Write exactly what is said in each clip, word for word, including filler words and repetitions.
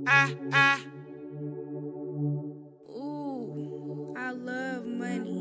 ah, ah. Ooh, I love money.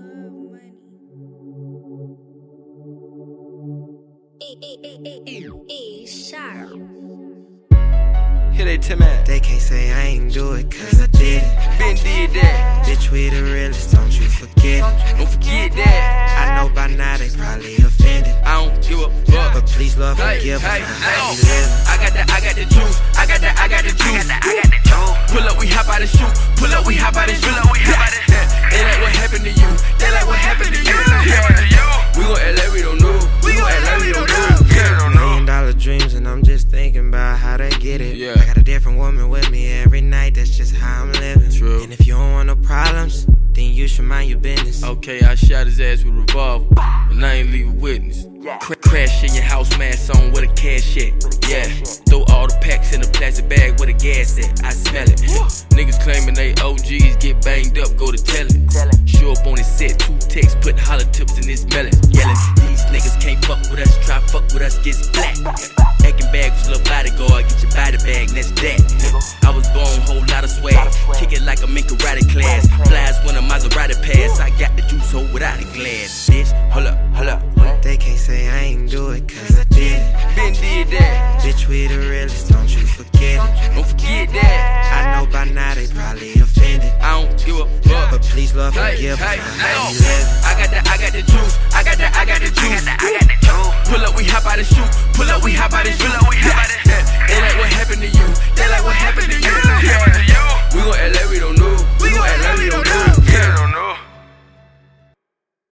E, e, e, e, e, sharp. Here they tell me They can't say I ain't do it, cause I did it. been did that. Bitch, we the realest, don't you forget it. Don't forget that. I know by now they probably offended. I don't give a fuck. But please, Lord, Hey, forgive hey, us for hey. how we live. I got that, I got the juice. I got that, I got the juice. I got the juice. Pull up, we hop out and shoot. Pull up, we hop out and shoot. Pull up, we hop out and shoot. They like what happened to you. They like what happened to you. Yeah. We gon' act like we don't know. We gon' act like we don't know. Yeah. Million dollar dreams, and I'm just thinking about how they get it. Yeah. I got a different woman with me every night, that's just how I'm living. True. And if you don't want no problems, then you should mind your business. Okay, I shot his ass with a revolver, and I ain't leave a witness. Cra- crash in your house, mask on with a cash at. Yeah, throw all the packs in a plastic bag with a gas at. I smell it. Niggas claiming they O Gs, get banged up, go to tellin'. Show up on his set, two texts, put holler tips in his melon. Yelling, these niggas can't fuck with us, try fuck with us, get splat. Acting bag was little bodyguard, get your body bag, that's that. I was born, whole lot of swag, kick it like I'm in karate class. Flies when a Maserati pass, I got the juice, hold without the glass. Bitch, hold up, hold up, hold up. They can't say I ain't do it, cause I did it. Been did that. Bitch, we the realest, don't you forget it. Don't forget that. I know by now they probably offended. I don't give a fuck. But please, Lord, Hey, forgive hey, us for hey. how we live. I got that, I got the juice. I got that, I got the juice. I got the juice. Pull up, we hop out and shoot. Pull up, we hop out and shoot. Pull up, we hop out and shoot. They like what happened to you. They like what happened to you. Yeah. We gon' act like we don't know. We gon' act like we don't know.